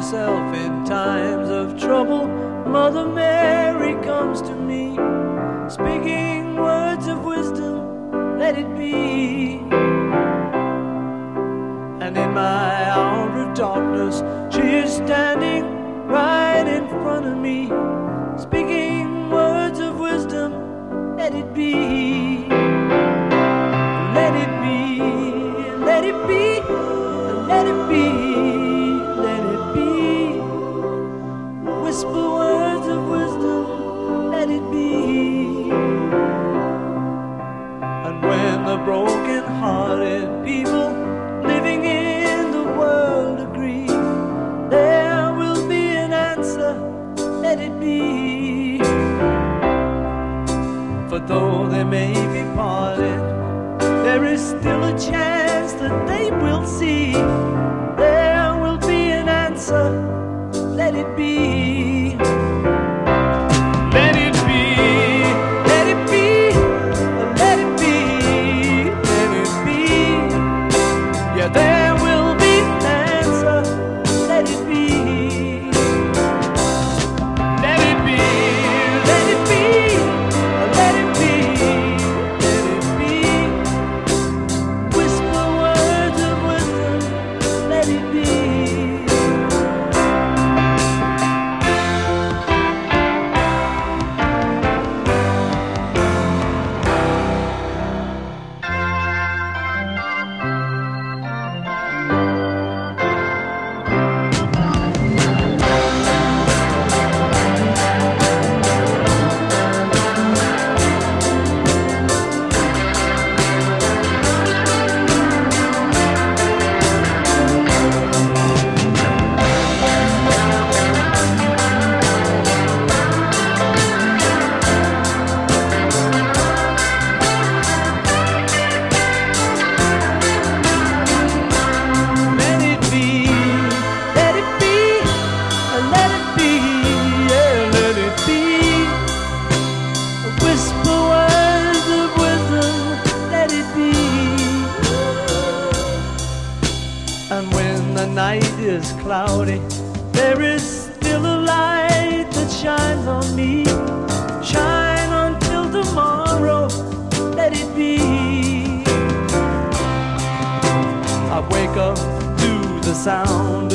myself in times of trouble, Mother Mary comes to me, speaking words of wisdom, let it be. And in my hour of darkness, she is standing right in front of me, speaking words of wisdom, let it be. Let it be, let it be, let it be, let it be. Whisper words of wisdom, let it be. And when the broken-hearted people living in the world agree, there will be an answer, let it be. For though they may be parted, there is still a chance that they will see. There will be an answer, let it be. Let it be, let it be, let it be, let it be. Yeah, there will be an answer, let it be. Let it be, let it be, let it be, let it be. Whisper words of wisdom, let it be. And when the night is cloudy, there is still a light that shines on me. Shine until tomorrow, let it be. I wake up to the sound